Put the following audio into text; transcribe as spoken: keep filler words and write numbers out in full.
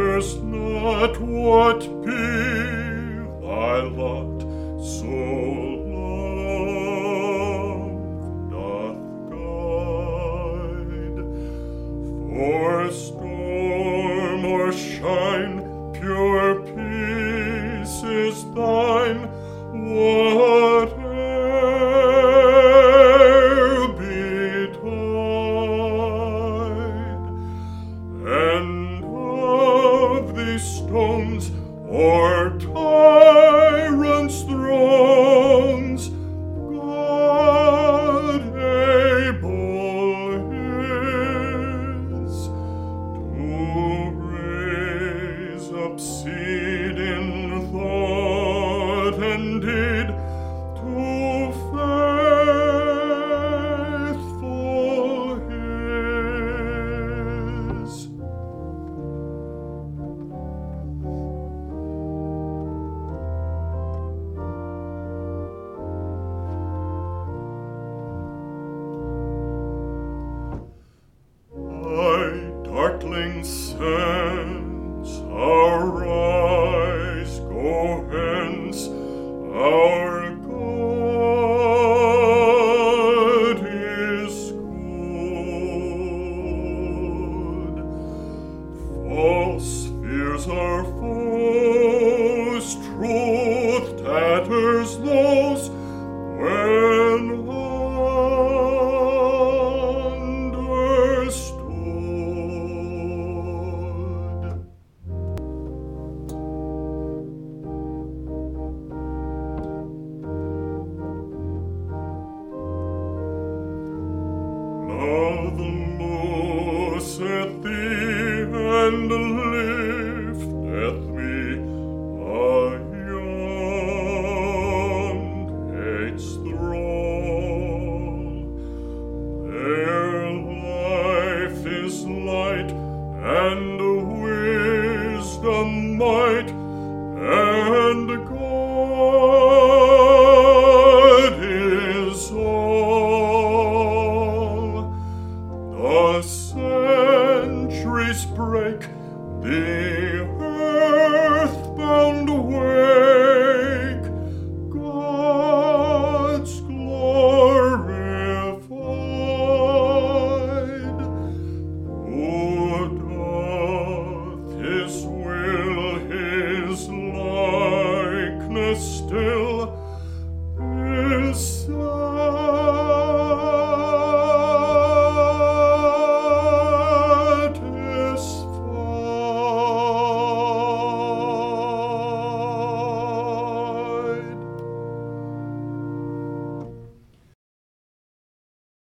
cares not what be thy lot, so love doth guide. For storm or shine, pure peace is thine, whate'er betide. And of these stones or tyrants' thrones, God able is to raise up seed in thought and deed to faithful his. Darkling sense, arise, go hence, our God is good. False fears are foes, truth tatters those, when love looseth thee and lifteth me, a young Kate's thrall. Their life is light, and wisdom might, and